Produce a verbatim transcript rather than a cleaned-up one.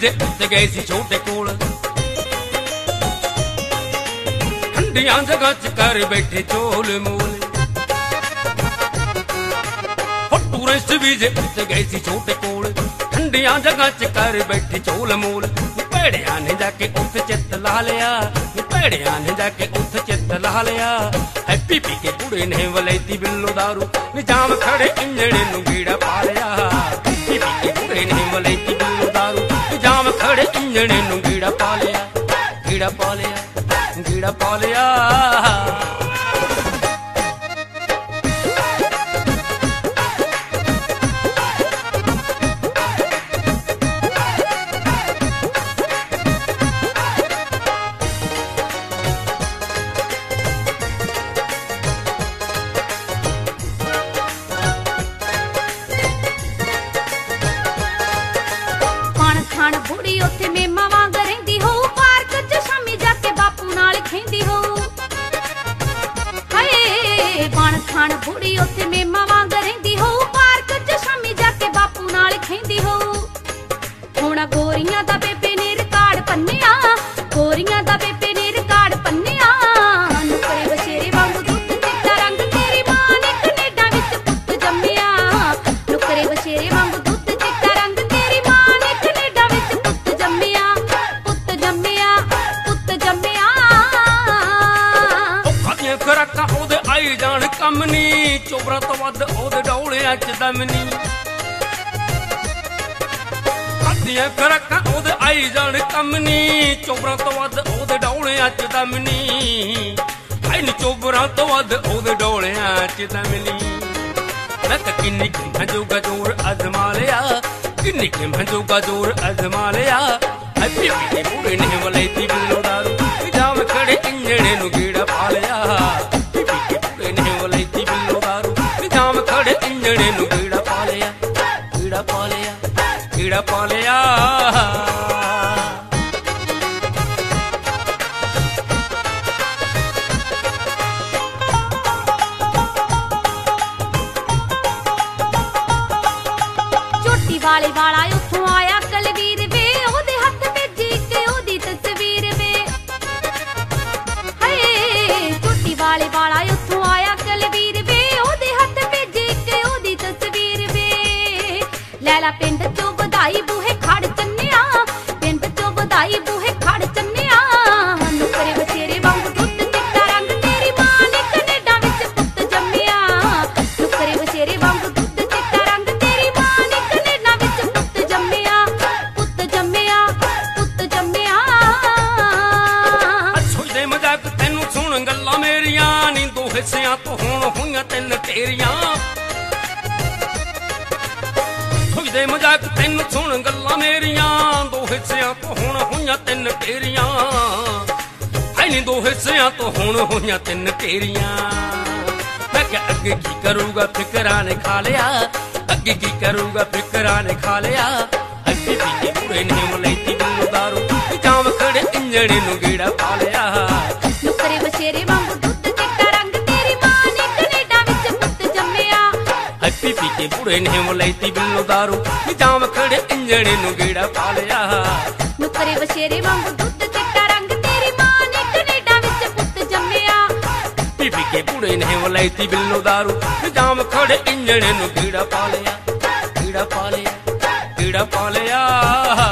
ਦੇ ਉੱਤੇ ਗਏ ਸੀ ਛੋਟੇ ਕੋਲ ਠੰਡੀਆਂ ਜਗ੍ਹਾ ਚ ਕਰ ਬੈਠੇ ਚੋਲ ਮੋਲ ਹੋ ਟੂਰਿਸਟ ਵੀਜ਼ੇ ਉੱਤੇ ਗਏ ਸੀ ਛੋਟੇ ਕੋਲ ਠੰਡੀਆਂ ਜਗ੍ਹਾ ਚ ਕਰ ਬੈਠੇ ਚੋਲ ਮੋਲ ਭੇੜਿਆਂ ਨੇ ਜਾ ਕੇ ਉੱਥੇ ਚਿੱਤ ਲਾ ਲਿਆ ਭੇੜਿਆਂ ਨੇ ਜਾ ਕੇ ਉੱਥੇ ਚਿੱਤ ਲਾ ਲਿਆ ਹੈਪੀ ਪੀ ਕੇ ਬੁੜੇ ਨੇ ਵਲੈਤੀ ਬਿੱਲੋ ਦਾਰੂ ਨਿਜਾਮ ਖੜੇ ਇੰਜਣੇ ਨੂੰ ਗੀੜਾ ਪਾ ਲਿਆ ਹੈਪੀ ਪੀ ਕੇ ਬੁੜੇ ਨੇ ਵਲੈਤੀ ਬਿੱਲੋ ਦਾਰੂ ਨਿਜਾਮ ਖੜੇ ਇੰਜਣੇ ਨੂੰ ਗੀੜਾ ਪਾ ਲਿਆ ਗੀੜਾ ਪਾ ਲਿਆ ਗੀੜਾ ਪਾ ਲਿਆ ਬੁੜੀ ਉੱਥੇ ਮੇਮਾ ਵਾਂਗ ਰਹਿੰਦੀ ਹੋ ਪਾਰਕ ਚ ਸ਼ਾਮੀ ਜਾ ਕੇ ਬਾਪੂ ਨਾਲ ਖੇਂਦੀ ਹੋ ਹਾਏ ਬਣ ਖਾਣ ਬੁੜੀ ਉੱਥੇ ਮੇਮਾ ਵਾਂਗ ਰਹਿੰਦੀ ਹੋ ਪਾਰਕ ਚ ਸ਼ਾਮੀ ਜਾ ਕੇ ਬਾਪੂ ਨਾਲ ਖੇਂਦੀ ਹੋ ਹੁਣ ਗੋਰੀਆਂ ਦਾ ਬੇਬੇ ਨੇ ਰਿਕਾਰਡ ਪੰਨਿਆ ਗੋਰੀਆਂ ਦਾ ਬੇਬੇ ਨੇ ਰਿਕਾਰਡ ਪੰਨਿਆ ਨੁਕਰੇ ਬਸ਼ੇਰੇ ਵਾਂਗ ਦੁੱਧ ਚਿੱਟਾ ਰੰਗ ਤੇਰੀ ਮਾਂ ਨੇ ਕੈਨੇਡਾ ਵਿੱਚ ਪੁੱਤ ਜੰਮਿਆ ਨੁਕਰੇ ਬਸ਼ੇਰੇ ਵਾਂਗ ਦੁੱਧ ਚਿੱਟਾ ਰੰਗ ਤੇਰੀ ਮਾਂ ਨੇ ਕੈਨੇਡਾ ਵਿੱਚ ਪੁੱਤ ਜੰਮਿਆ ਪੁੱਤ ਜੰਮਿਆ ਪੁੱਤ ਜੰਮਿਆ ਉਹ ਖਾਦੀਆਂ ਖਰਾਕਾਂ ਉਹਦੇ ਆਈ ਜਾਣ ਕੰਮ ਨੀ ਚੋਬਰਾਂ ਤੋਂ ਵੱਧ ਉਹਦੇ ਡੌਲਿਆਂ ਚ ਦਮ ਨੀ ਖਾਦੀਆਂ ਖਰਾਕਾਂ ਉਹਦੇ ਆਈ ਜਾਣ ਕੰਮ ਨੀ ਚੋਬਰਾਂ ਤੋਂ ਵੱਧ ਉਹਦੇ ਡੌਲਿਆਂ ਚ ਦਮ ਨੀ ਆਈ ਨੀ ਚੋਬਰਾਂ ਤੋਂ ਵੱਧ ਉਹਦੇ ਡੌਲਿਆਂ ਚ ਦਮ ਨੀ ਮੈਂ ਤਾਂ ਕਿੰਨੀ ਕਿੰਨਾ ਜੋਗਾ ਜ਼ੋਰ ਅਜ਼ਮਾ ਲਿਆ ਕਿੰਨੀ ਕਿੰਨਾ ਜੋਗਾ ਜ਼ੋਰ ਅਜ਼ਮਾ ਲਿਆ ਹੈਪੀ ਪੀ ਕੇ ਬੁੜੇ ਨੇ ਵਲੈਤੀ ਬਿੱਲੋ ਦਾਰੂ ਨਿਜਾਮ ਖੜੇ ਇੰਜਣੇ ਨੂੰ ਗੀੜਾ ਪਾ ਲਿਆ ਹੈਪੀ ਪੀ ਕੇ ਬੁੜੇ ਨੇ ਵਲੈਤੀ ਬਿੱਲੋ ਦਾਰੂ ਨਿਜਾਮ ਖੜੇ ਇੰਜਣੇ ਨੂੰ ਗੀੜਾ ਪਾ ਲਿਆ ਗੀੜਾ ਪਾ ਲਿਆ ਗੀੜਾ ਪਾ ਲਿਆ ਵਾਲੇ ਵਾਲਾ ਉੱਥੋਂ ਆਇਆ ਕਲਵੀਰ ਵੇ ਉਹਦੇ ਹੱਥ ਵਿੱਚ ਇੱਕ ਉਹਦੀ ਤਸਵੀਰ ਵੇ ਹਾਏ ਛੋਟੀ ਵਾਲੇ ਵਾਲਾ ਉੱਥੋਂ ਆਇਆ ਕਲਵੀਰ ਵੇ ਉਹਦੇ ਹੱਥ ਵਿੱਚ ਇੱਕ ਉਹਦੀ ਤਸਵੀਰ ਵੇ ਲੈਲਾ ਪਿੰਡ ਚੋਂ ਵਧਾਈ ਬੂਹੇ ਖੜ ਚੰਨਿਆ ਪਿੰਡ ਚੋਂ ਵਧਾਈ ਬੂਹੇ ਖੜ ਚੰਨਿਆ ਨੁਕਰੇ ਬਸੇਰੇ ਵਾਂਗ ਦੁੱਧ ਚਿੱਟਾ ਰੰਗ ਤੇਰੀ ਮਾਂ ਨੇ ਕੈਨੇਡਾ ਵਿੱਚ ਪੁੱਤ ਜੰਮਿਆ ਨੁਕਰੇ ਬਸੇਰੇ ਵਾਂਗ ਦੁੱਧ ਚਿੱਟਾ ਰੰਗ ਤੇਰੀ ਮਾਂ ਨੇ ਕੈਨੇਡਾ ਵਿੱਚ ਪੁੱਤ ਜੰਮਿਆ ਪੁੱਤ ਜੰਮਿਆ ਪੁੱਤ ਜੰਮਿਆ ਸੋਚਦੇ ਮਜ਼ਾਕ ਤੈਨੂੰ ਸੁਣ ਗੱਲਾਂ ਮੇਰੀਆਂ ਨੀ ਦੋ ਹਿੱਸਿਆਂ ਤੋਂ ਹੁਣ ਹੋਈਆਂ ਤਿੰਨ ਤੇਰੀਆਂ ਸੋਚਦੇ ਮਜ਼ਾਕ ਤੈਨੂੰ ਸੁਣ ਗੱਲਾਂ ਮੇਰੀਆਂ ਦੋ ਹਿੱਸਿਆਂ ਤੋਂ ਹੁਣ ਹੋਈਆਂ ਤਿੰਨ ਤੇਰੀਆਂ ਐ ਨੀ ਦੋ ਹਿੱਸਿਆਂ ਤੋਂ ਹੁਣ ਹੋਈਆਂ ਤਿੰਨ ਤੇਰੀਆਂ ਮੈਂ ਕਿਹਾ ਅੱਗੇ ਕੀ ਕਰੂਗਾ ਫਿਕਰਾਂ ਨੇ ਖਾ ਲਿਆ ਅੱਗੇ ਕੀ ਕਰੂਗਾ ਫਿਕਰਾਂ ਨੇ ਖਾ ਲਿਆ ਅੱਗੇ ਪੀ ਕੇ ਬੁੜੇ ਨੇ ਵਲੈਤੀ ਬਿੱਲੋ ਦਾਰੂ ਨਿਜਾਮ ਖੜੇ ਇੰਜਣੇ ਨੂੰ ਗੀੜਾ ਪਾ ਲਿਆ ਨੁਕਰੇ ਬਸ਼ੇਰੇ ਵਾਂਗ ਦੁੱਧ ਚਿੱਟਾ ਰੰਗ ਤੇਰੀ ਮਾਂ ਨੇ ਕੈਨੇਡਾ ਵਿੱਚ ਪੁੱਤ ਜੰਮਿਆ ਹੈਪੀ ਪੀ ਕੇ ਬੁੜੇ ਨੇ ਵਲੈਤੀ ਬਿੱਲੋ ਦਾਰੂ ਨਿਜਾਮ ਖੜੇ ਇੰਜਣੇ ਨੂੰ ਗੀੜਾ ਪਾ ਲਿਆ ਨੁਕਰੇ ਬਸ਼ੇਰੇ ਵਾਂਗ ਦੁੱਧ ਚਿੱਟਾ ਰੰਗ ਤੇਰੀ ਮਾਂ ਨੇ ਕੈਨੇਡਾ ਵਿੱਚ ਪੁੱਤ ਜੰਮਿਆ ਪੀ ਪੀ ਕੇ ਬੁੜੇ ਨੇ ਵਲੈਤੀ ਬਿੱਲੋ ਦਾਰੂ ਨਿਜਾਮ ਖੜੇ ਇੰਜਣੇ ਨੂੰ ਗੀੜਾ ਪਾ ਲਿਆ ਗੀੜਾ ਪਾ ਲਿਆ ਗੀੜਾ ਪਾ ਲਿਆ